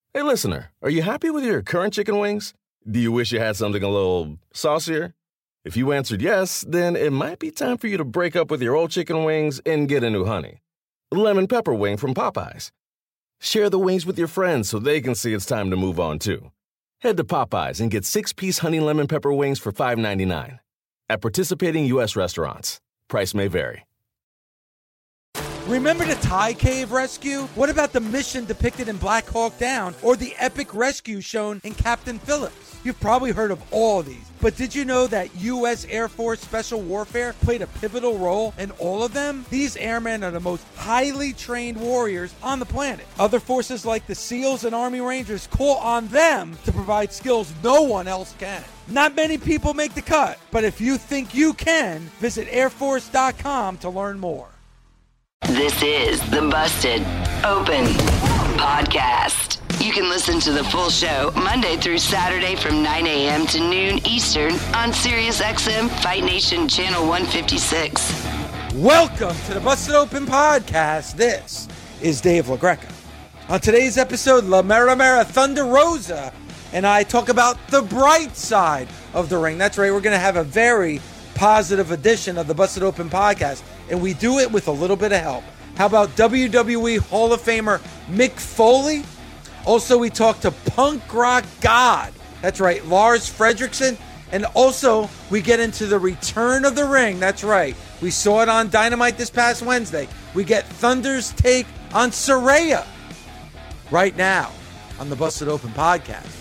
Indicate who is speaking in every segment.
Speaker 1: Hey, listener, are you happy with your current chicken wings? Do you wish you had something a little saucier? If you answered yes, then it might be time for you to break up with your old chicken wings and get a new honey. Lemon pepper wing from Popeyes. Share the wings with your friends so they can see it's time to move on too. Head to Popeyes and get 6-piece honey lemon pepper wings for $5.99. At participating U.S. restaurants. Price may vary.
Speaker 2: Remember the Thai cave rescue? What about the mission depicted in Black Hawk Down or the epic rescue shown in Captain Phillips? You've probably heard of all these, but did you know that U.S. Air Force Special Warfare played a pivotal role in all of them? These airmen are the most highly trained warriors on the planet. Other forces like the SEALs and Army Rangers call on them to provide skills no one else can. Not many people make the cut, but if you think you can, visit airforce.com to learn more.
Speaker 3: This is the Busted Open Podcast. You can listen to the full show Monday through Saturday from 9 a.m. to noon Eastern on SiriusXM Fight Nation Channel 156.
Speaker 2: Welcome to the Busted Open Podcast. This is Dave LaGreca. On today's episode, La Mera Mera Thunder Rosa and I talk about the bright side of the ring. That's right, we're going to have a very positive edition of the Busted Open Podcast, and we do it with a little bit of help. How about WWE Hall of Famer Mick Foley? Also, we talk to punk rock god, that's right, Lars Frederiksen. And also, we get into the return of the ring. That's right, we saw it on Dynamite this past Wednesday. We get Thunder's take on Saraya right now on the Busted Open Podcast.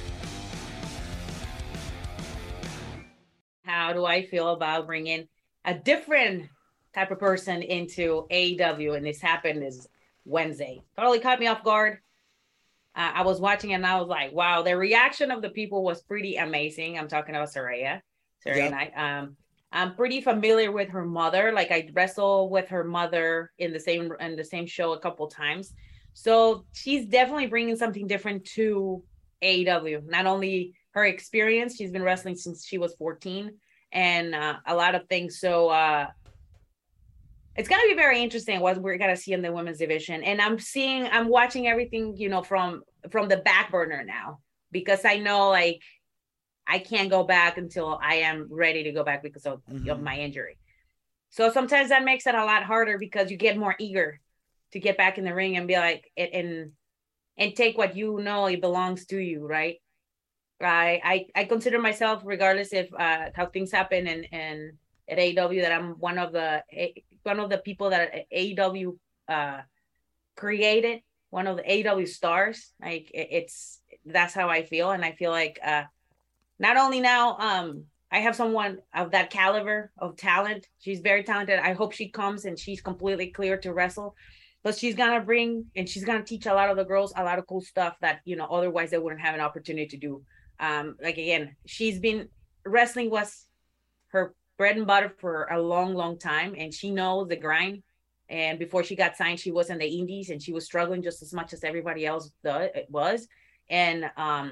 Speaker 4: How do I feel about bringing a different type of person into AEW? And this happened this Wednesday. Totally caught me off guard. I was watching and I was like, wow, the reaction of the people was pretty amazing. I'm talking about Saraya. And I'm pretty familiar with her mother. Like I wrestled with her mother in the same show a couple times. So she's definitely bringing something different to AEW. Not only her experience, she's been wrestling since she was 14 and a lot of things. So it's going to be very interesting what we're going to see in the women's division. And I'm watching everything, from the back burner now, because I know like I can't go back until I am ready to go back because of my injury. So sometimes that makes it a lot harder because you get more eager to get back in the ring and be like, and take what it belongs to you, right? I consider myself, regardless if how things happen and at AEW, that I'm one of the people that AEW created, one of the AEW stars. Like that's how I feel, and I feel like not only now I have someone of that caliber of talent. She's very talented. I hope she comes and she's completely clear to wrestle. But she's going to bring and she's going to teach a lot of the girls a lot of cool stuff that, otherwise they wouldn't have an opportunity to do. Like, again, wrestling was her bread and butter for a long, long time. And she knows the grind. And before she got signed, she was in the indies and she was struggling just as much as everybody else was. And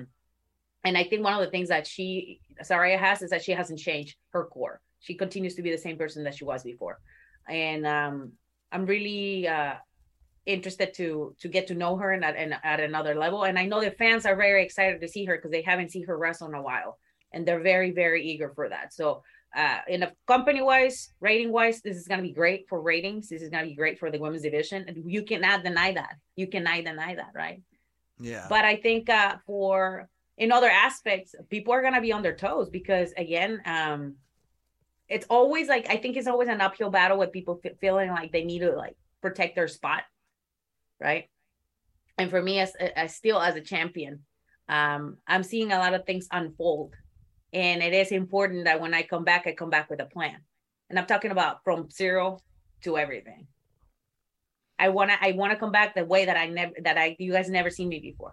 Speaker 4: I think one of the things that Saraya has is that she hasn't changed her core. She continues to be the same person that she was before. And I'm really interested to get to know her and at another level. And I know the fans are very excited to see her because they haven't seen her wrestle in a while. And they're very, very eager for that. So in a company-wise, rating-wise, this is going to be great for ratings. This is going to be great for the women's division. And you cannot deny that. You cannot deny that, right? Yeah. But I think in other aspects, people are going to be on their toes because, again, it's always like, I think it's always an uphill battle with people feeling like they need to like protect their spot. Right. And for me, as a champion, I'm seeing a lot of things unfold. And it is important that when I come back with a plan. And I'm talking about from zero to everything. I want to come back the way that you guys never seen me before.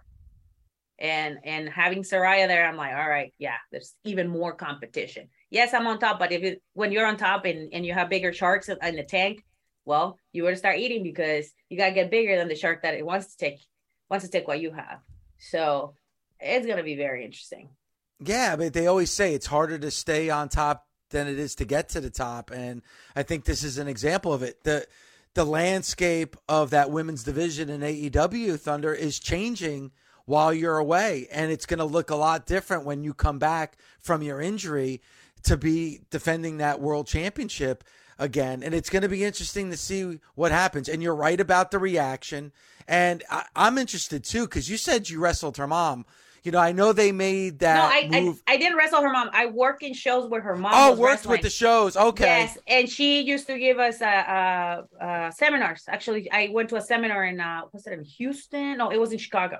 Speaker 4: And having Saraya there, I'm like, all right, yeah, there's even more competition. Yes, I'm on top, but when you're on top and you have bigger sharks in the tank, well, you better start eating because you gotta get bigger than the shark that it wants to take what you have. So it's gonna be very interesting.
Speaker 2: Yeah, but they always say it's harder to stay on top than it is to get to the top, and I think this is an example of it. The landscape of that women's division in AEW, Thunder, is changing while you're away. And it's going to look a lot different when you come back from your injury to be defending that world championship again. And it's going to be interesting to see what happens. And you're right about the reaction. And I'm interested too, because you said you wrestled her mom. You know, I know they made that move.
Speaker 4: I didn't wrestle her mom. I work in shows where her mom was
Speaker 2: worked
Speaker 4: wrestling.
Speaker 2: with the shows. Okay.
Speaker 4: Yes, and she used to give us seminars. Actually, I went to a seminar in, was it in Houston? No, it was in Chicago.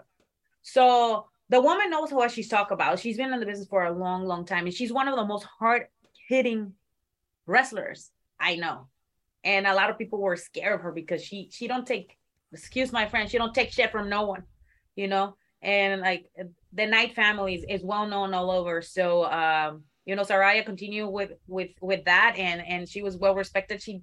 Speaker 4: So the woman knows what she's talking about. She's been in the business for a long, long time. And she's one of the most hard-hitting wrestlers I know. And a lot of people were scared of her because she don't take, excuse my French, she don't take shit from no one, you know? And like the Knight family is well known all over. So, you know, Saraya continued with that, and she was well respected. She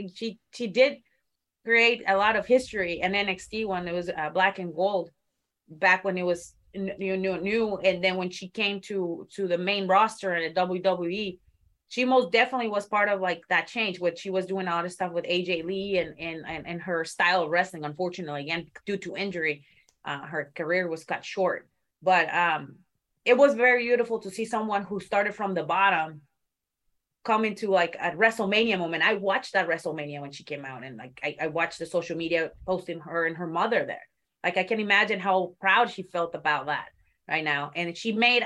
Speaker 4: did create a lot of history in NXT when it was Black and Gold, back when it was new. And then when she came to the main roster at WWE, she most definitely was part of like that change. What she was doing a lot of stuff with AJ Lee and her style of wrestling. Unfortunately, again, due to injury, her career was cut short. But it was very beautiful to see someone who started from the bottom come into like a WrestleMania moment. I watched that WrestleMania when she came out, and like I watched the social media posting her and her mother there. Like I can imagine how proud she felt about that right now. And she made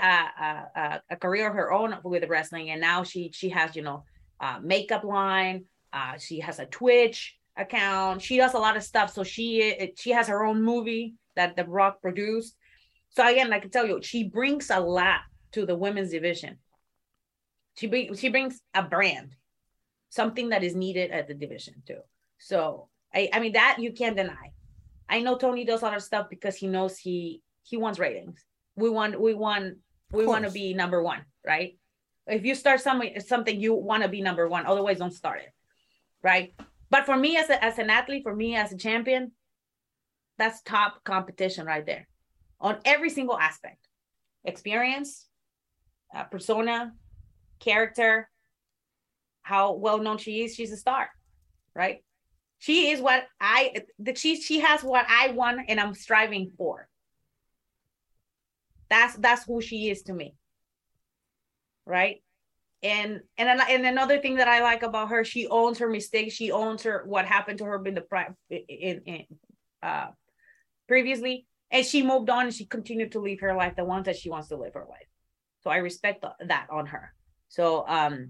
Speaker 4: a career of her own with wrestling, and now she has, you know, makeup line. She has a Twitch account. She does a lot of stuff. So she has her own movie that The Rock produced. So again, I can tell you, she brings a lot to the women's division. She brings a brand, something that is needed at the division too. So I mean, that you can't deny. I know Tony does a lot of stuff because he knows he wants ratings. We want to be number one, right? If you start something, you want to be number one. Otherwise, don't start it, right? But for me as an athlete, for me as a champion, that's top competition right there on every single aspect. Experience, persona, character, how well known she is. She's a star, right? She is what she has what I want and I'm striving for. That's who she is to me, right? And another thing that I like about her, she owns her mistakes. She owns what happened to her previously, and she moved on and she continued to live her life, the one that she wants to live her life. So I respect that on her. So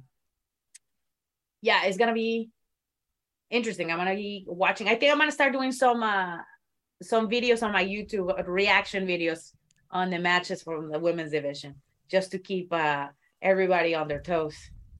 Speaker 4: yeah, it's gonna be interesting. I'm gonna be watching. I think I'm gonna start doing some videos on my YouTube, reaction videos on the matches from the women's division, just to keep everybody on their toes.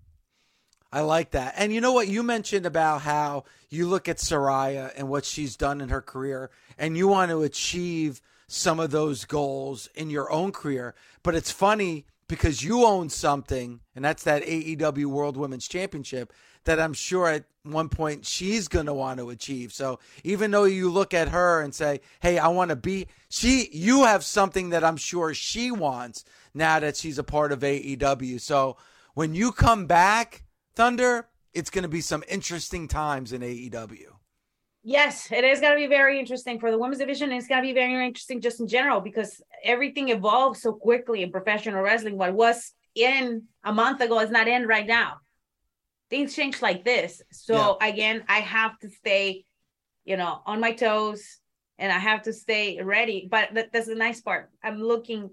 Speaker 2: I like that. And you know what? You mentioned about how you look at Saraya and what she's done in her career, and you want to achieve some of those goals in your own career. But it's funny because you own something, and that's that AEW World Women's Championship that I'm sure at one point she's going to want to achieve. So even though you look at her and say, hey, I want to be, you have something that I'm sure she wants now that she's a part of AEW. So when you come back, Thunder, it's going to be some interesting times in AEW.
Speaker 4: Yes, it is going to be very interesting for the women's division. It's going to be very interesting just in general because everything evolves so quickly in professional wrestling. What was in a month ago is not in right now. Things change like this. So Again, I have to stay, on my toes, and I have to stay ready. But that's the nice part. I'm looking,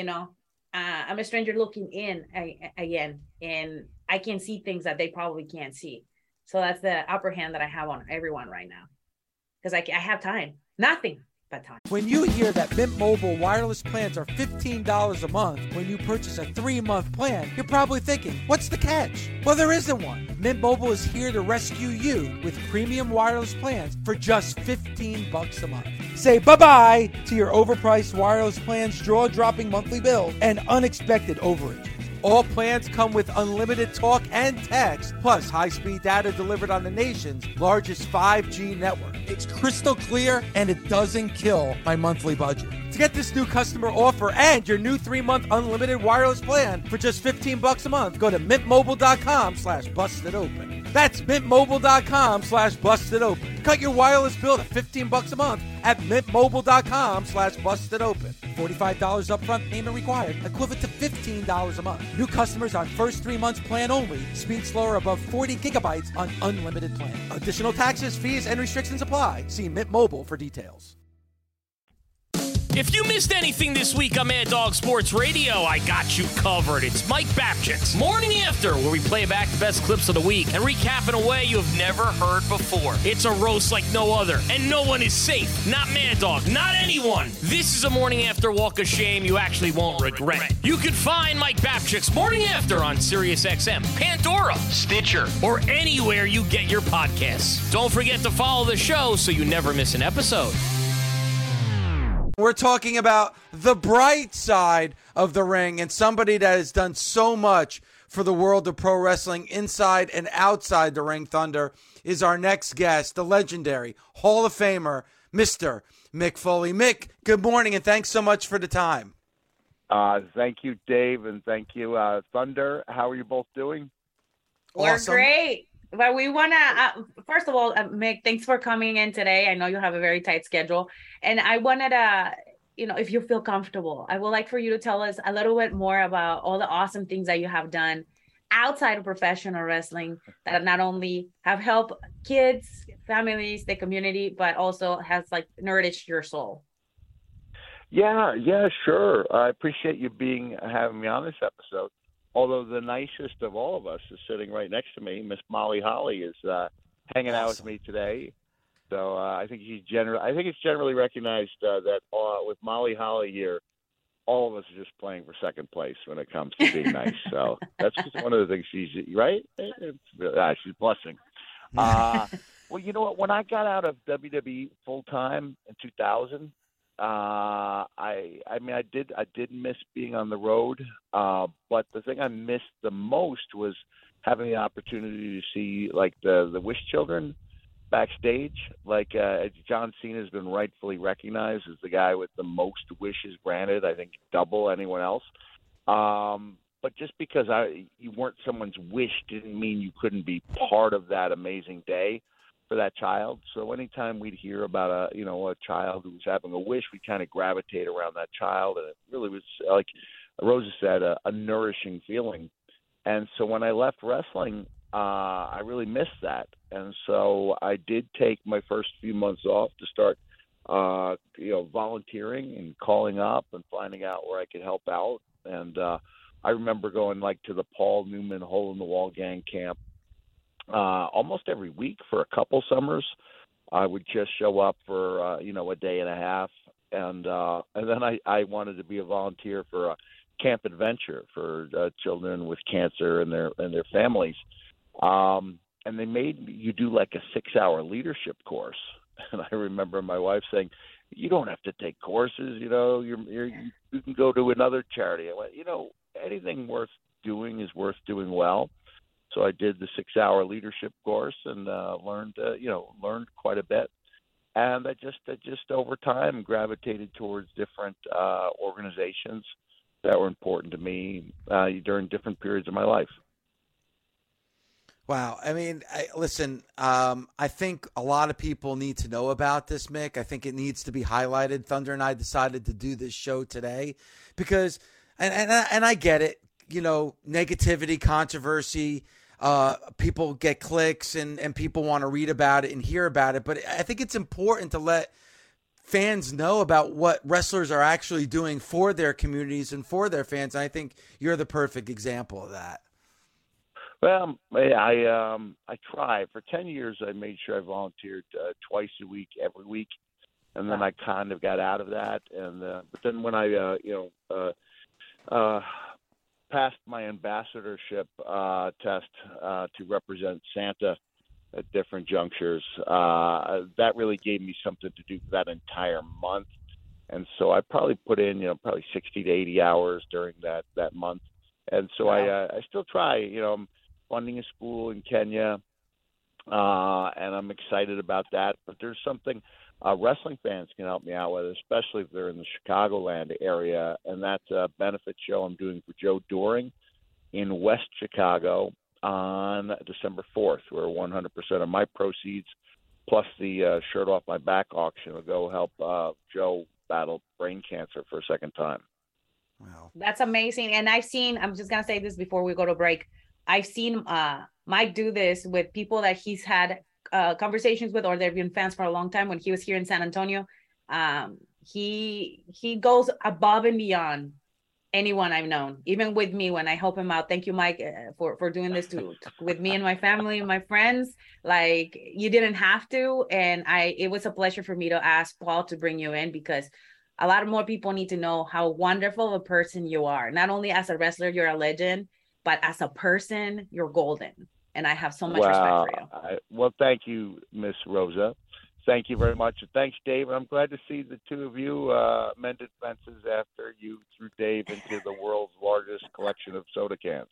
Speaker 4: I'm a stranger looking in again, and I can see things that they probably can't see. So that's the upper hand that I have on everyone right now. Because I have time. Nothing but time.
Speaker 2: When you hear that Mint Mobile wireless plans are $15 a month when you purchase a 3-month plan, you're probably thinking, what's the catch? Well, there isn't one. Mint Mobile is here to rescue you with premium wireless plans for just $15 a month. Say bye-bye to your overpriced wireless plans, jaw-dropping monthly bill, and unexpected overage. All plans come with unlimited talk and text, plus high-speed data delivered on the nation's largest 5G network. It's crystal clear, and it doesn't kill my monthly budget. To get this new customer offer and your new 3-month unlimited wireless plan for just $15 a month, go to mintmobile.com/bustedopen. That's mintmobile.com/bustedopen. Cut your wireless bill to $15 a month at mintmobile.com/bustedopen. $45 upfront payment required, equivalent to $15 a month. New customers on first 3 months plan only. Speed slower above 40 gigabytes on unlimited plan. Additional taxes, fees, and restrictions apply. See Mint Mobile for details.
Speaker 5: If you missed anything this week on Mad Dog Sports Radio, I got you covered. It's Mike Babchick's Morning After, where we play back the best clips of the week and recap in a way you have never heard before. It's a roast like no other, and no one is safe. Not Mad Dog, not anyone. This is a Morning After walk of shame you actually won't regret. You can find Mike Babchick's Morning After on SiriusXM, Pandora, Stitcher, or anywhere you get your podcasts. Don't forget to follow the show so you never miss an episode.
Speaker 2: We're talking about the bright side of the ring and somebody that has done so much for the world of pro wrestling inside and outside the ring. Thunder is our next guest, the legendary Hall of Famer, Mr. Mick Foley. Mick, good morning and thanks so much for the time.
Speaker 6: Thank you, Dave, and thank you, Thunder. How are you both doing?
Speaker 4: We're
Speaker 2: Awesome.
Speaker 4: great. But we want to, first of all, Mick, thanks for coming in today. I know you have a very tight schedule. And I wanted to, if you feel comfortable, I would like for you to tell us a little bit more about all the awesome things that you have done outside of professional wrestling that not only have helped kids, families, the community, but also has nourished your soul.
Speaker 6: Yeah, sure. I appreciate you having me on this episode. Although the nicest of all of us is sitting right next to me. Miss Molly Holly is hanging out with me today. So I think it's generally recognized that with Molly Holly here, all of us are just playing for second place when it comes to being nice. So that's just one of the things she's right. She's blushing. Well, you know what? When I got out of WWE full time in 2000. I did miss being on the road, but the thing I missed the most was having the opportunity to see the Wish children backstage. John Cena has been rightfully recognized as the guy with the most wishes granted. I think double anyone else. But just because you weren't someone's wish didn't mean you couldn't be part of that amazing day for that child. So anytime we'd hear about a child who was having a wish, we kind of gravitate around that child, and it really was, like Rosa said, a nourishing feeling. And so when I left wrestling, I really missed that, and so I did take my first few months off to start volunteering and calling up and finding out where I could help out. And I remember going to the Paul Newman Hole in the Wall Gang camp almost every week for a couple summers. I would just show up for a day and a half, and then I wanted to be a volunteer for a camp adventure for children with cancer and their families. And they made you do a 6-hour leadership course. And I remember my wife saying, "You don't have to take courses. You can go to another charity." I went, anything worth doing is worth doing well. So I did the 6-hour leadership course and learned quite a bit. And I just over time gravitated towards different organizations that were important to me during different periods of my life.
Speaker 2: Wow. I mean, listen, I think a lot of people need to know about this, Mick. I think it needs to be highlighted. Thunder and I decided to do this show today because, and I get it, negativity, controversy, people get clicks and people want to read about it and hear about it. But I think it's important to let fans know about what wrestlers are actually doing for their communities and for their fans. And I think you're the perfect example of that.
Speaker 6: Well, I try. For 10 years, I made sure I volunteered twice a week, every week, and then I kind of got out of that. And but then when I passed my ambassadorship test to represent Santa at different junctures, that really gave me something to do for that entire month. And so I probably put in, probably 60 to 80 hours during that month. And so I still try, I'm funding a school in Kenya, and I'm excited about that. But there's something wrestling fans can help me out with, especially if they're in the Chicagoland area, and that's a benefit show I'm doing for Joe Doring in West Chicago. on December 4th, where 100% of my proceeds plus the shirt off my back auction will go help Joe battle brain cancer for a second time.
Speaker 2: Wow.
Speaker 4: That's amazing. And I'm just going to say this before we go to break. I've seen Mike do this with people that he's had conversations with, or they've been fans for a long time. When he was here in San Antonio, he goes above and beyond anyone I've known, even with me when I help him out. Thank you, Mike, for doing this with me and my family and my friends. Like, you didn't have to, and it was a pleasure for me to ask Paul to bring you in, because a lot more people need to know how wonderful of a person you are. Not only as a wrestler, you're a legend, but as a person, you're golden. And I have so much respect for you.
Speaker 6: Well, thank you, Miss Rosa. Thank you very much. And thanks, Dave. I'm glad to see the two of you mended fences after you threw Dave into the world's largest collection of soda cans.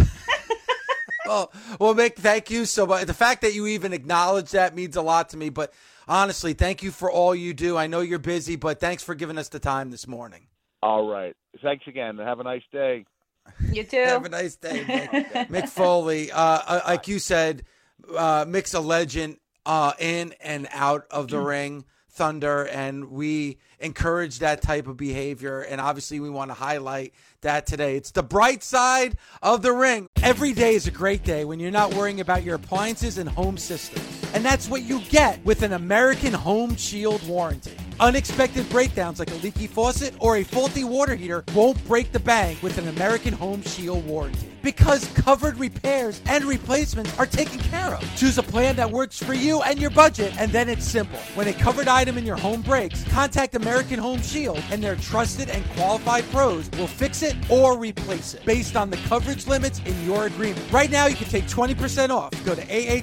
Speaker 2: Well, Mick, thank you so much. The fact that you even acknowledge that means a lot to me. But honestly, thank you for all you do. I know you're busy, but thanks for giving us the time this morning.
Speaker 6: All right. Thanks again. Have a nice day.
Speaker 4: You too.
Speaker 2: Have a nice day, Mick. Mick Foley. Like you said, Mick's a legend in and out of the ring, Thunder, and we encourage that type of behavior, and obviously we want to highlight that today. It's the bright side of the ring. Every day is a great day when you're not worrying about your appliances and home system, and that's what you get with an American Home Shield warranty. Unexpected breakdowns like a leaky faucet or a faulty water heater won't break the bank with an American Home Shield warranty, because covered repairs and replacements are taken care of. Choose a plan that works for you and your budget, and then it's simple. When a covered item in your home breaks, contact American Home Shield, and their trusted and qualified pros will fix it or replace it based on the coverage limits in your agreement. Right now, you can take 20% off. Go to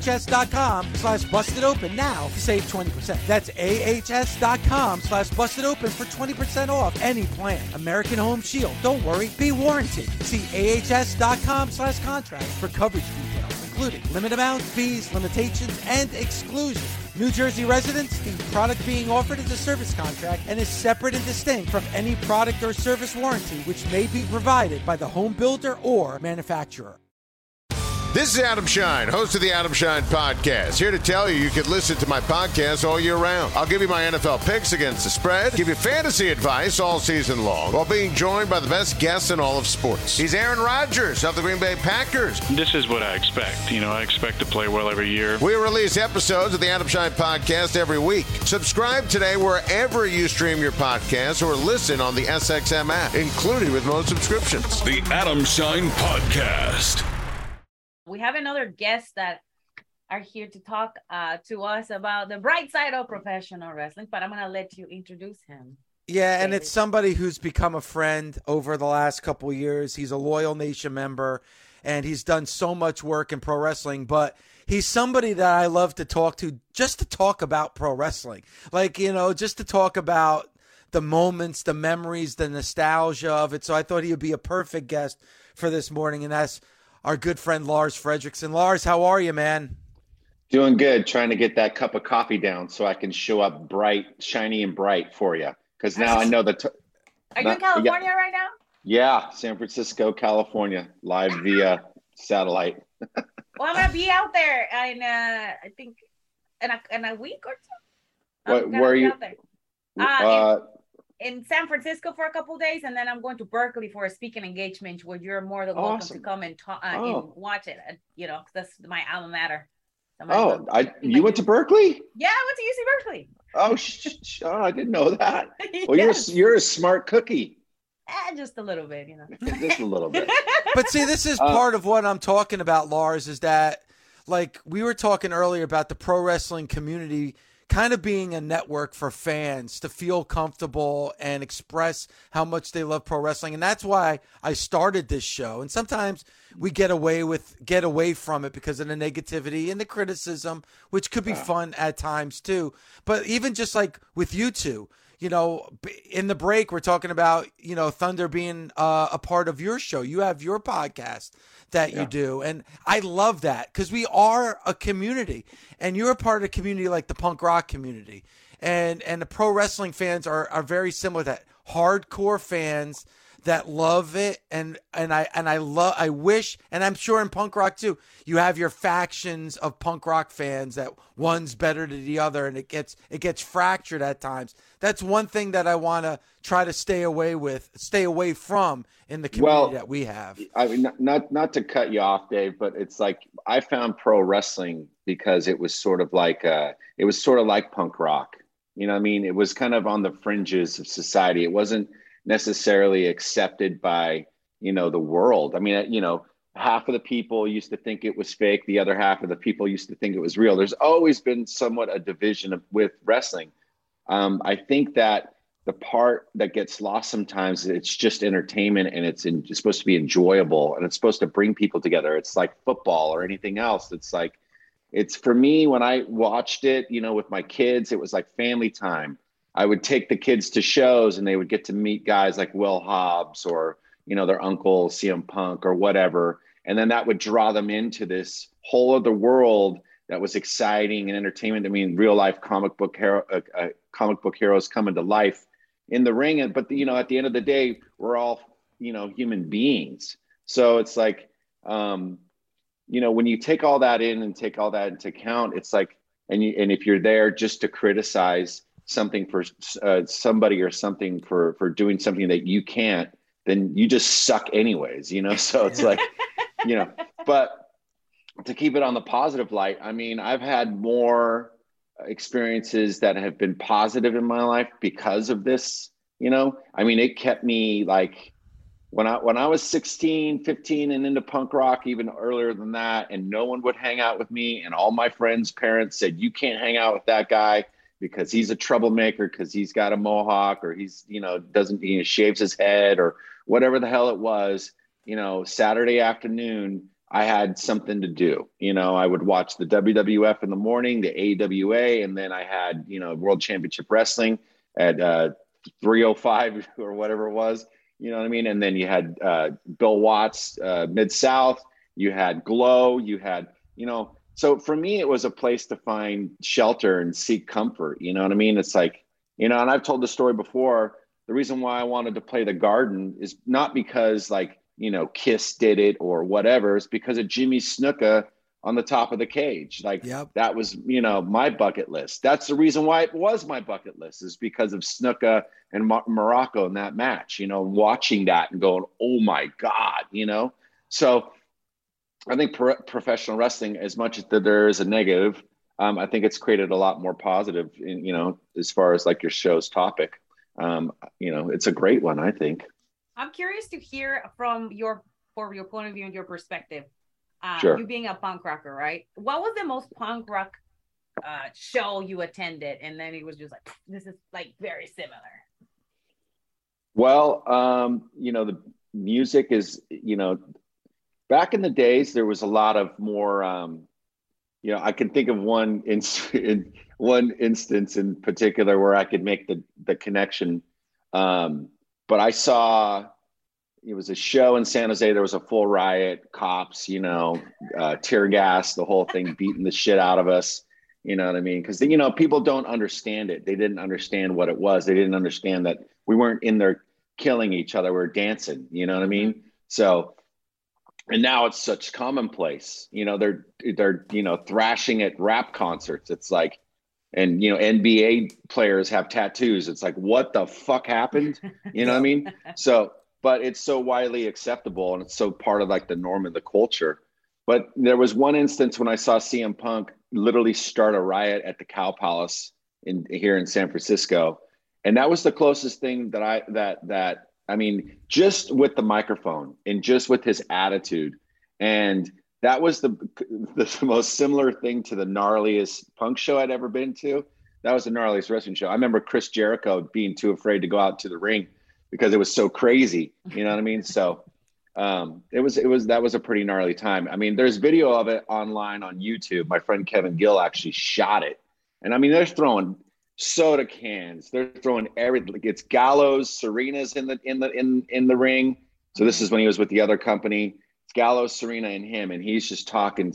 Speaker 2: ahs.com/bustedopen now to save 20%. That's ahs.com/bustedopen for 20% off any plan. American Home Shield. Don't worry, be warranted. See ahs.com/contract for coverage details, including limit amounts, fees, limitations, and exclusions. New Jersey residents, the product being offered is a service contract and is separate and distinct from any product or service warranty which may be provided by the home builder or manufacturer.
Speaker 7: This is Adam Shine, host of the Adam Shine Podcast. Here to tell you can listen to my podcast all year round. I'll give you my NFL picks against the spread, give you fantasy advice all season long, while being joined by the best guests in all of sports. He's Aaron Rodgers of the Green Bay Packers.
Speaker 8: This is what I expect. I expect to play well every year.
Speaker 7: We release episodes of the Adam Shine Podcast every week. Subscribe today wherever you stream your podcasts or listen on the SXM app, included with most subscriptions.
Speaker 9: The Adam Shine Podcast.
Speaker 4: We have another guest that are here to talk to us about the bright side of professional wrestling, but I'm going to let you introduce him.
Speaker 2: Yeah, and it's somebody who's become a friend over the last couple of years. He's a loyal Nation member, and he's done so much work in pro wrestling, but he's somebody that I love to talk to just to talk about pro wrestling. Like, just to talk about the moments, the memories, the nostalgia of it. So I thought he would be a perfect guest for this morning, and that's our good friend Lars Frederiksen. Lars, how are you, man?
Speaker 10: Doing good. Trying to get that cup of coffee down so I can show up bright, shiny, and bright for you. Because now I know that.
Speaker 4: Are you in California right now?
Speaker 10: Yeah, San Francisco, California, live via satellite.
Speaker 4: Well, I'm gonna be out there in I think in a week or two.
Speaker 10: Where are you?
Speaker 4: Out there. In San Francisco for a couple of days, and then I'm going to Berkeley for a speaking engagement where you're more than welcome to come and talk and watch it. That's my alma mater.
Speaker 10: You went to Berkeley?
Speaker 4: Yeah, I went to UC Berkeley.
Speaker 10: Oh, I didn't know that. Well,
Speaker 4: Yes.
Speaker 10: you're a smart cookie.
Speaker 4: Just a little bit,
Speaker 10: Just a little bit.
Speaker 2: But see, this is part of what I'm talking about, Lars, is that, like, we were talking earlier about the pro wrestling community kind of being a network for fans to feel comfortable and express how much they love pro wrestling. And that's why I started this show. And sometimes we get away from it because of the negativity and the criticism, which could be fun at times too. But even just like with you two, in the break, we're talking about, Thunder being a part of your show. You have your podcast that you do. And I love that because we are a community, and you're a part of a community like the punk rock community. And the pro wrestling fans are very similar to that. Hardcore fans that love it, and I wish, and I'm sure in punk rock too, you have your factions of punk rock fans that one's better than the other, and it gets fractured at times. That's one thing that I want to try to stay away from in the community that we have.
Speaker 10: I mean, not to cut you off, Dave, but it's like I found pro wrestling because it was sort of like punk rock. You know what I mean? It was kind of on the fringes of society. It wasn't necessarily accepted by, the world. I mean, half of the people used to think it was fake. The other half of the people used to think it was real. There's always been somewhat a division with wrestling. I think that the part that gets lost sometimes, it's just entertainment, and it's supposed to be enjoyable, and it's supposed to bring people together. It's like football or anything else. It's for me, when I watched it, with my kids, it was like family time. I would take the kids to shows, and they would get to meet guys like Will Hobbs or, their uncle, CM Punk or whatever. And then that would draw them into this whole other world that was exciting and entertainment. I mean, real life comic book heroes coming to life in the ring. But, at the end of the day, we're all, human beings. So it's like, when you take all that in and take all that into account, it's like, and if you're there just to criticize something for somebody or something for doing something that you can't, then you just suck anyways, so it's like, but to keep it on the positive light, I mean, I've had more experiences that have been positive in my life because of this, I mean, it kept me like, when I was 16, 15 and into punk rock, even earlier than that, and no one would hang out with me, and all my friends' parents said, you can't hang out with that guy because he's a troublemaker, because he's got a mohawk, or he's, shaves his head, or whatever the hell it was. Saturday afternoon, I had something to do. I would watch the WWF in the morning, the AWA, and then I had, World Championship Wrestling at 305 or whatever it was. You know what I mean? And then you had Bill Watts, Mid-South, you had Glow, you had, so for me, it was a place to find shelter and seek comfort. You know what I mean? It's like, and I've told the story before, the reason why I wanted to play the Garden is not because like, Kiss did it or whatever. It's because of Jimmy Snuka on the top of the cage. Like that was, my bucket list. That's the reason why it was my bucket list, is because of Snuka and Morocco in that match, watching that and going, oh my God, So I think professional wrestling, as much as there is a negative, I think it's created a lot more positive in, as far as like your show's topic. It's a great one, I think.
Speaker 4: I'm curious to hear from your point of view and your perspective.
Speaker 10: Sure.
Speaker 4: You being a punk rocker, right? What was the most punk rock show you attended? And then it was just like, this is like very similar.
Speaker 10: Well, the music is, back in the days, there was a lot of more, I can think of one instance in particular where I could make the connection. But I saw, it was a show in San Jose. There was a full riot, cops, tear gas, the whole thing, beating the shit out of us. You know what I mean? Because, people don't understand it. They didn't understand what it was. They didn't understand that we weren't in there killing each other. We were dancing. You know what I mean? So, and now it's such commonplace. They're thrashing at rap concerts. It's like, and, NBA players have tattoos. It's like, what the fuck happened? You know what I mean? So, but it's so widely acceptable, and it's so part of like the norm in the culture. But there was one instance when I saw CM Punk literally start a riot at the Cow Palace here in San Francisco. And that was the closest thing that I mean, just with the microphone and just with his attitude. And that was the most similar thing to the gnarliest punk show I'd ever been to. That was the gnarliest wrestling show. I remember Chris Jericho being too afraid to go out to the ring because it was so crazy. You know what I mean? So that was a pretty gnarly time. I mean, there's video of it online on YouTube. My friend Kevin Gill actually shot it. And I mean, they're throwing soda cans. They're throwing everything. It's Gallows, Serena's in the ring. So this is when he was with the other company. It's Gallows, Serena, and him, and he's just talking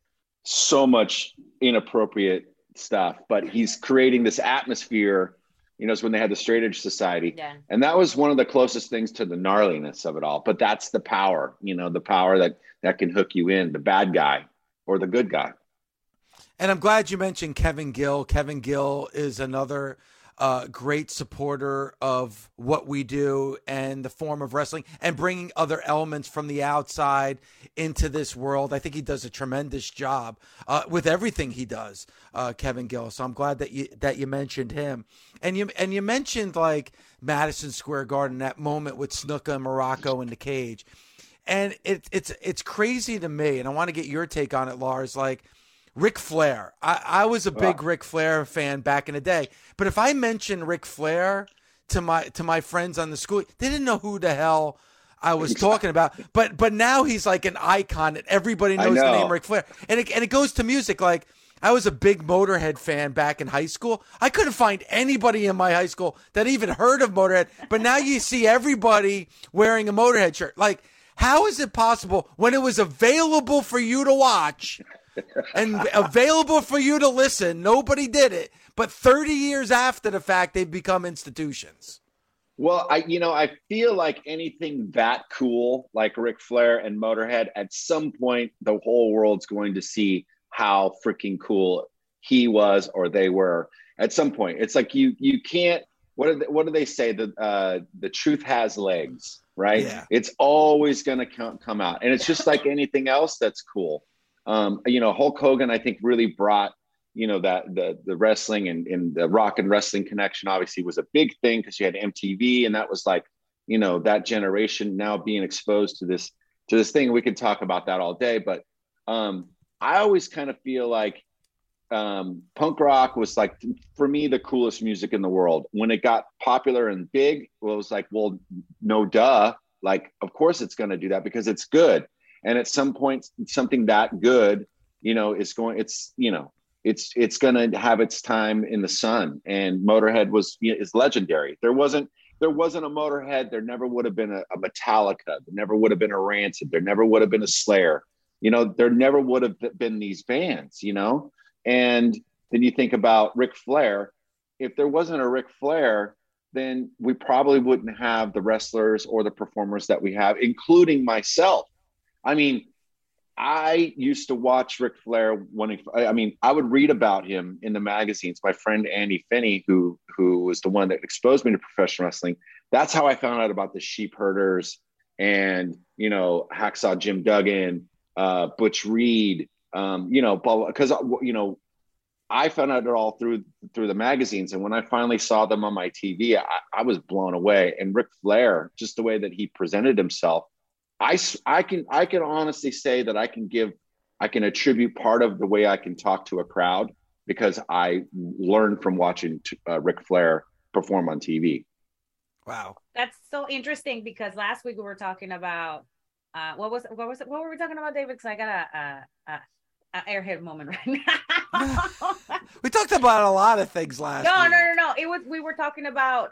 Speaker 10: so much inappropriate stuff. But he's creating this atmosphere You know, it's when they had the Straight Edge Society.
Speaker 4: Yeah.
Speaker 10: And that was one of the closest things to the gnarliness of it all. But that's the power, you know, the power that can hook you in, the bad guy or the good guy.
Speaker 2: And I'm glad you mentioned Kevin Gill. Kevin Gill is another great supporter of what we do and the form of wrestling and bringing other elements from the outside into this world. I think he does a tremendous job with everything he does, Kevin Gill. So I'm glad that you mentioned him. And you mentioned like Madison Square Garden, that moment with Snuka and Morocco in the cage. And it's crazy to me, and I want to get your take on it, Lars, like Ric Flair. I was a big Ric Flair fan back in the day, but if I mention Ric Flair to my friends on the school, they didn't know who the hell I was talking about. But now he's like an icon that everybody knows the name Ric Flair. And it goes to music. Like I was a big Motorhead fan back in high school. I couldn't find anybody in my high school that even heard of Motorhead. But now you see everybody wearing a Motorhead shirt. Like, how is it possible when it was available for you to watch and available for you to listen, nobody did it, but 30 years after the fact, they've become institutions?
Speaker 10: Well, I feel like anything that cool, like Ric Flair and Motorhead, at some point, the whole world's going to see how freaking cool he was or they were at some point. It's like you can't, what do they say? The truth has legs, right?
Speaker 2: Yeah.
Speaker 10: It's always going to come out. And it's just like anything else that's cool. Hulk Hogan, I think, really brought, that the wrestling and the rock and wrestling connection obviously was a big thing because you had MTV, and that was like, that generation now being exposed to this thing. We could talk about that all day, but I always kind of feel like punk rock was like, for me, the coolest music in the world. When it got popular and big, well, it was like, well, no duh, like, of course it's going to do that because it's good. And at some point, something that good, is going, it's going to have its time in the sun. And Motorhead is legendary. There wasn't a Motorhead. There never would have been a Metallica. There never would have been a Rancid. There never would have been a Slayer. There never would have been these bands, And then you think about Ric Flair. If there wasn't a Ric Flair, then we probably wouldn't have the wrestlers or the performers that we have, including myself. I mean, I used to watch Ric Flair I would read about him in the magazines. My friend Andy Finney, who was the one that exposed me to professional wrestling, that's how I found out about the Sheep Herders and, Hacksaw Jim Duggan, Butch Reed, because, I found out it all through the magazines. And when I finally saw them on my TV, I was blown away. And Ric Flair, just the way that he presented himself, I can honestly say that I can attribute part of the way I can talk to a crowd because I learned from watching Ric Flair perform on TV.
Speaker 2: Wow.
Speaker 4: That's so interesting because last week we were talking about what were we talking about, David? Because I got a airhead moment right now.
Speaker 2: We talked about a lot of things last week.
Speaker 4: No. We were talking about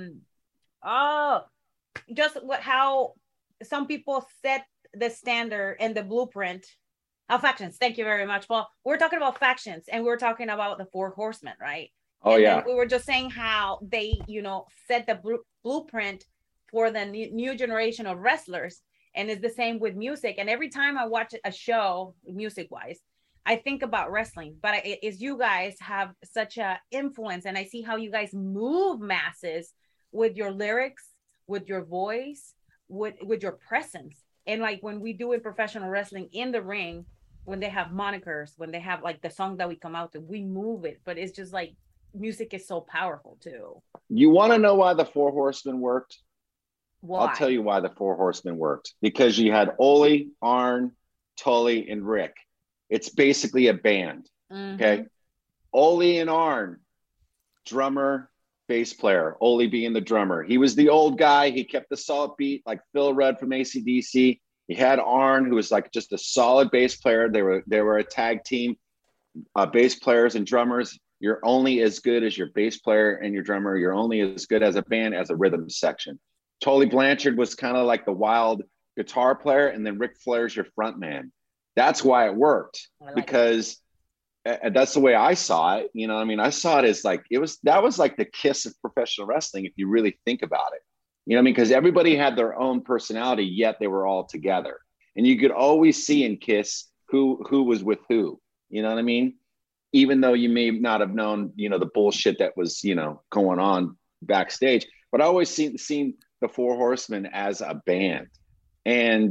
Speaker 4: how some people set the standard and the blueprint of factions. Thank you very much, Paul. We're talking about factions and we're talking about the Four Horsemen, right?
Speaker 10: Oh,
Speaker 4: and
Speaker 10: yeah.
Speaker 4: We were just saying how they, set the blueprint for the new generation of wrestlers. And it's the same with music. And every time I watch a show, music-wise, I think about wrestling. But is you guys have such a influence, and I see how you guys move masses with your lyrics, with your voice, with your presence. And like when we do in professional wrestling in the ring, when they have monikers, when they have like the song that we come out to, we move it. But it's just like music is so powerful too.
Speaker 10: You want to know why the Four Horsemen worked?
Speaker 4: Why?
Speaker 10: I'll tell you why the Four Horsemen worked. Because you had Ole, Arn, Tully, and Rick. It's basically a band. Mm-hmm. Okay. Ole and Arn, drummer, bass player. Ole being the drummer. He was the old guy. He kept the solid beat like Phil Rudd from AC/DC. He had Arn, who was like just a solid bass player. They were a tag team, bass players and drummers. You're only as good as your bass player and your drummer. You're only as good as a band as a rhythm section. Tully Blanchard was kind of like the wild guitar player, and then Ric Flair's your front man. That's why it worked, because that's the way I saw it. You know, I mean, I saw it as like, that was like the Kiss of professional wrestling, if you really think about it. You know what I mean? Because everybody had their own personality, yet they were all together. And you could always see in Kiss who was with who. You know what I mean? Even though you may not have known, you know, the bullshit that was, you know, going on backstage. But I always seen the Four Horsemen as a band. And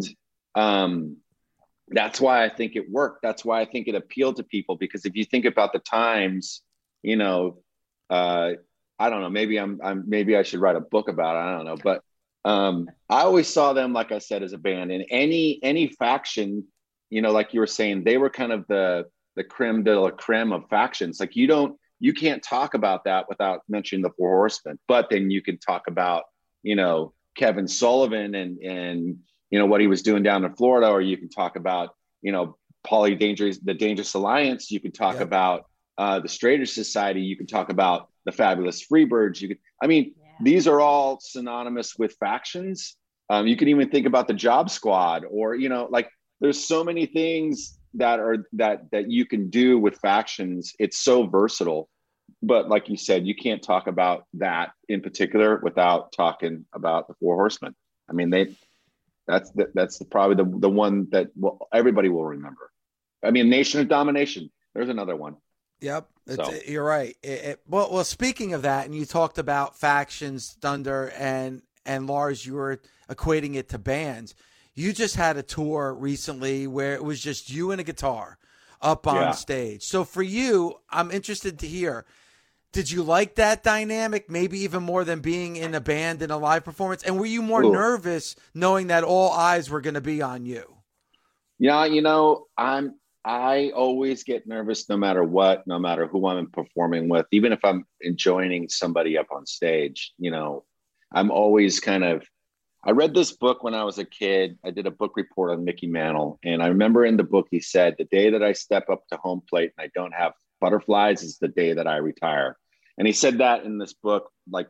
Speaker 10: that's why I think it worked. That's why I think it appealed to people. Because if you think about the times, you know, I don't know, maybe I should write a book about it. I don't know. But I always saw them, like I said, as a band. And any faction, you know, like you were saying, they were kind of the creme de la creme of factions. Like you can't talk about that without mentioning the Four Horsemen. But then you can talk about, you know, Kevin Sullivan and you know, what he was doing down in Florida, or you can talk about, you know, the Dangerous Alliance. You can talk about the Straighter Society. You can talk about the Fabulous Freebirds. These are all synonymous with factions. You can even think about the Job Squad, or, you know, like there's so many things that you can do with factions. It's so versatile. But like you said, you can't talk about that in particular without talking about the Four Horsemen. I mean, that's probably the one that everybody will remember. I mean, Nation of Domination. There's another one.
Speaker 2: Yep, you're right. Well, speaking of that, and you talked about factions, Thunder, and Lars, you were equating it to bands. You just had a tour recently where it was just you and a guitar up on stage. So for you, I'm interested to hear, did you like that dynamic, maybe even more than being in a band in a live performance? And were you more nervous knowing that all eyes were going to be on you?
Speaker 10: Yeah, you know, I always get nervous no matter what, no matter who I'm performing with, even if I'm joining somebody up on stage. You know, I'm always I read this book when I was a kid. I did a book report on Mickey Mantle. And I remember in the book, he said, the day that I step up to home plate and I don't have butterflies is the day that I retire. And he said that in this book,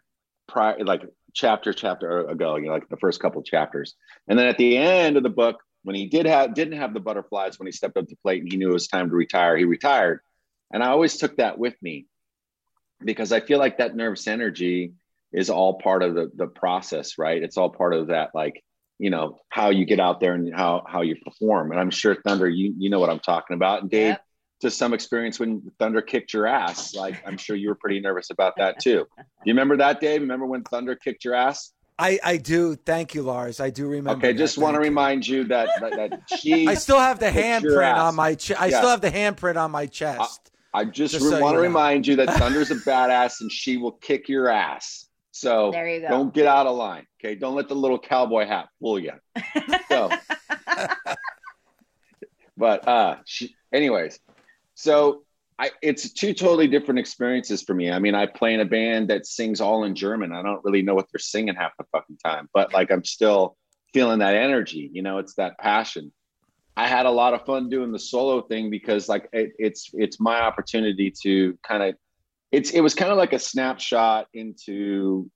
Speaker 10: chapter ago, you know, like the first couple chapters. And then at the end of the book, when he didn't have the butterflies, when he stepped up to plate and he knew it was time to retire, he retired. And I always took that with me, because I feel like that nervous energy is all part of the process, right? It's all part of that, like, you know, how you get out there and how you perform. And I'm sure, Thunder, you know what I'm talking about. And Dave, to some experience, when Thunder kicked your ass, like, I'm sure you were pretty nervous about that too. Do you remember that, Dave? Remember when Thunder kicked your ass?
Speaker 2: I do. Thank you, Lars. I do remember.
Speaker 10: Okay, just want to remind you that she.
Speaker 2: I still have the handprint on my chest. I still have the handprint on my chest.
Speaker 10: I just want to remind you that Thunder's a badass and she will kick your ass. So
Speaker 4: there you go.
Speaker 10: Don't get out of line. Okay, don't let the little cowboy hat fool you. So, but anyways, so it's two totally different experiences for me. I mean, I play in a band that sings all in German. I don't really know what they're singing half the fucking time, but like, I'm still feeling that energy, you know, it's that passion. I had a lot of fun doing the solo thing because like, it's my opportunity to it was kind of like a snapshot into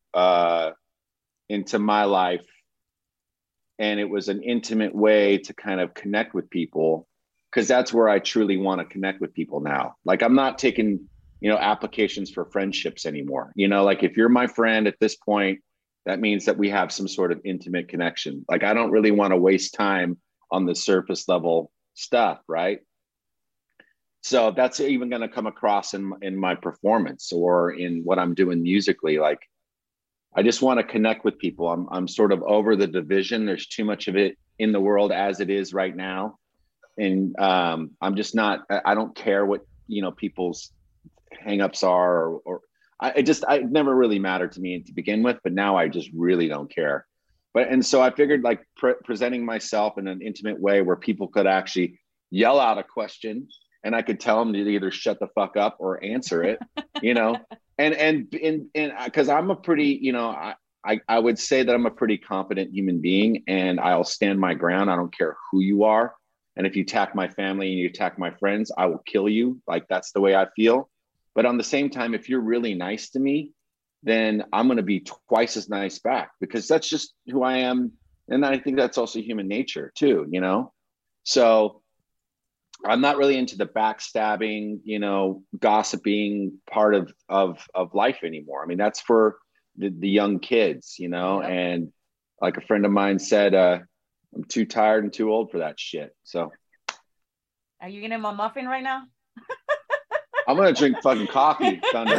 Speaker 10: my life. And it was an intimate way to kind of connect with people, because that's where I truly want to connect with people now. Like, I'm not taking, you know, applications for friendships anymore. You know, like, if you're my friend at this point, that means that we have some sort of intimate connection. Like, I don't really want to waste time on the surface level stuff, right? So that's even going to come across in my performance or in what I'm doing musically. Like, I just want to connect with people. I'm sort of over the division. There's too much of it in the world as it is right now. And I'm just not, I don't care what, you know, people's hangups are, or it never really mattered to me to begin with, but now I just really don't care. And so I figured, like, presenting myself in an intimate way where people could actually yell out a question and I could tell them to either shut the fuck up or answer it, you know, and because I'm a pretty, you know, I would say that I'm a pretty confident human being, and I'll stand my ground. I don't care who you are. And if you attack my family and you attack my friends, I will kill you. Like, that's the way I feel. But on the same time, if you're really nice to me, then I'm going to be twice as nice back, because that's just who I am. And I think that's also human nature too, you know? So I'm not really into the backstabbing, gossiping part of life anymore. I mean, that's for the young kids, and like a friend of mine said, I'm too tired and too old for that shit. So
Speaker 4: are you getting my muffin right now?
Speaker 10: I'm going to drink fucking coffee, Thunder.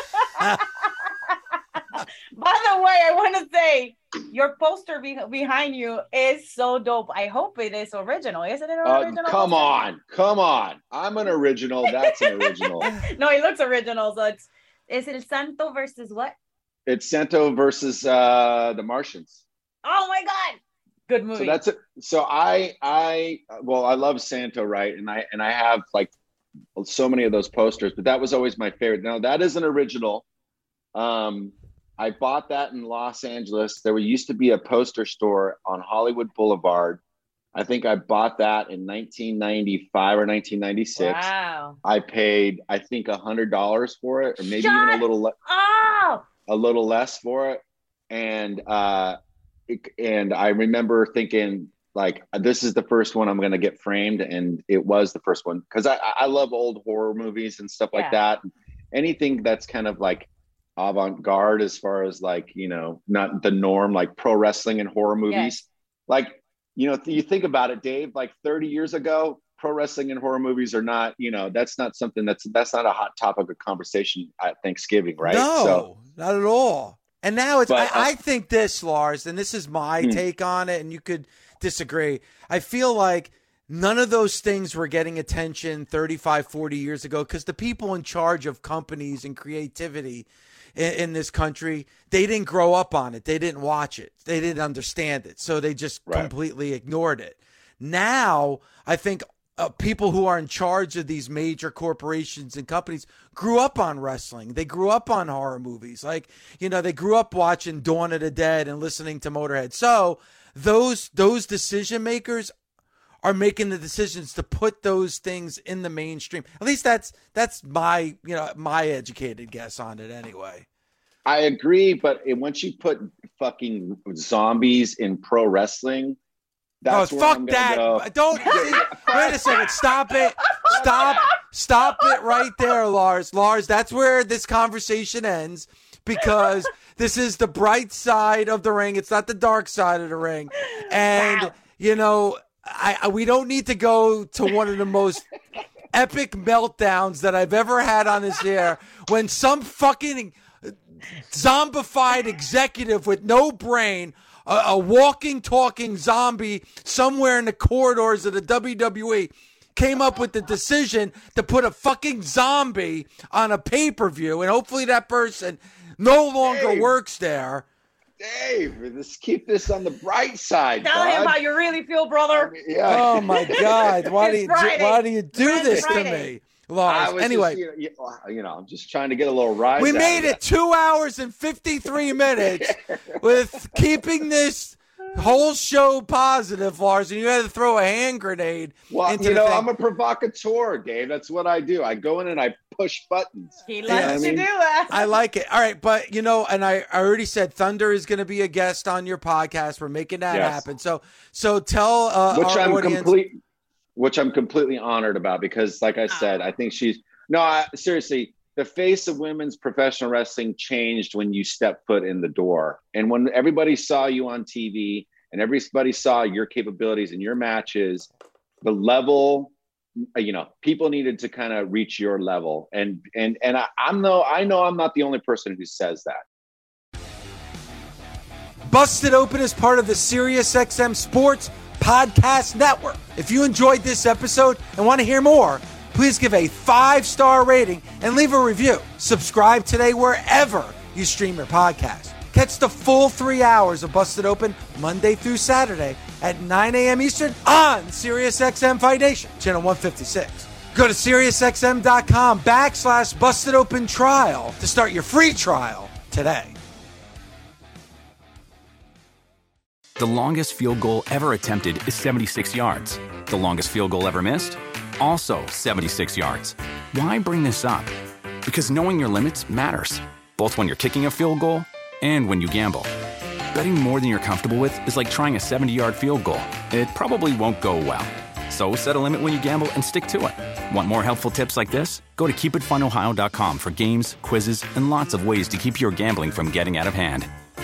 Speaker 4: By the way, I want to say your poster behind you is so dope. I hope it is original. Isn't it an original?
Speaker 10: Come on. I'm an original. That's an original.
Speaker 4: No, it looks original. So is it Santo versus what?
Speaker 10: It's Santo versus the Martians.
Speaker 4: Oh my God. Good movie.
Speaker 10: So that's it. So I love Santo, right? And I have like so many of those posters, but that was always my favorite. Now that is an original. I bought that in Los Angeles. There used to be a poster store on Hollywood Boulevard. I think I bought that in 1995 or 1996.
Speaker 4: Wow.
Speaker 10: I paid, I think, $100 for it, or maybe even a little less for it. And I remember thinking, like, this is the first one I'm going to get framed, and it was the first one because I love old horror movies and stuff like that. Anything that's kind of like avant-garde as far as like, not the norm, like pro wrestling and horror movies. Like, you think about it, Dave, like 30 years ago, pro wrestling and horror movies are not, that's not something that's not a hot topic of conversation at Thanksgiving, right?
Speaker 2: No, not at all. And now I think this, Lars, and this is my take on it, and you could disagree. I feel like none of those things were getting attention 35, 40 years ago because the people in charge of companies and creativity in this country, they didn't grow up on it. They didn't watch it. They didn't understand it. So they just completely ignored it. Now, I think people who are in charge of these major corporations and companies grew up on wrestling. They grew up on horror movies. Like, they grew up watching Dawn of the Dead and listening to Motorhead. So those decision makers are making the decisions to put those things in the mainstream. At least that's my my educated guess on it anyway.
Speaker 10: I agree, but once you put fucking zombies in pro wrestling, that's where I'm gonna go.
Speaker 2: Don't wait a second. Stop it. Stop it right there, Lars. Lars, that's where this conversation ends because this is the bright side of the ring. It's not the dark side of the ring. And we don't need to go to one of the most epic meltdowns that I've ever had on this air when some fucking zombified executive with no brain, a walking, talking zombie somewhere in the corridors of the WWE came up with the decision to put a fucking zombie on a pay-per-view, and hopefully that person no longer works there.
Speaker 10: Dave, let's keep this on the bright side.
Speaker 4: Tell him how you really feel, brother.
Speaker 2: Oh my God! Why do you do this to me, Lars? Anyway,
Speaker 10: I'm just trying to get a little rise.
Speaker 2: We made it 2 hours and 53 minutes with keeping this whole show positive, Lars, and you had to throw a hand grenade.
Speaker 10: Well, I'm a provocateur, Dave. That's what I do. I go in and I push buttons.
Speaker 4: He likes to do that.
Speaker 2: I like it. All right, but and I already said Thunder is going to be a guest on your podcast. We're making that happen. So tell our audience.
Speaker 10: Which I'm completely honored about because, like I said, I think seriously. The face of women's professional wrestling changed when you stepped foot in the door. And when everybody saw you on TV and everybody saw your capabilities and your matches, the level, people needed to kind of reach your level. And I know I'm not the only person who says that.
Speaker 2: Busted Open is part of the SiriusXM Sports Podcast Network. If you enjoyed this episode and want to hear more, please give a 5-star rating and leave a review. Subscribe today wherever you stream your podcast. Catch the full 3 hours of Busted Open Monday through Saturday at 9 a.m. Eastern on SiriusXM Fight Nation, channel 156. Go to SiriusXM.com/Busted Open Trial to start your free trial today.
Speaker 11: The longest field goal ever attempted is 76 yards. The longest field goal ever missed? Also 76 yards. Why bring this up? Because knowing your limits matters, both when you're kicking a field goal and when you gamble. Betting more than you're comfortable with is like trying a 70-yard field goal. It probably won't go well. So set a limit when you gamble and stick to it. Want more helpful tips like this? Go to keepitfunohio.com for games, quizzes, and lots of ways to keep your gambling from getting out of hand.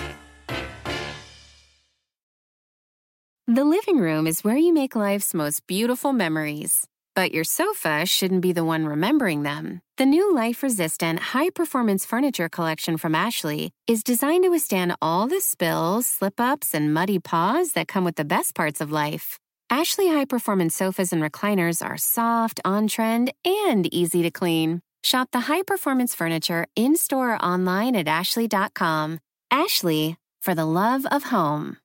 Speaker 12: The living room is where you make life's most beautiful memories. But your sofa shouldn't be the one remembering them. The new life-resistant, high-performance furniture collection from Ashley is designed to withstand all the spills, slip-ups, and muddy paws that come with the best parts of life. Ashley high-performance sofas and recliners are soft, on-trend, and easy to clean. Shop the high-performance furniture in-store or online at ashley.com. Ashley, for the love of home.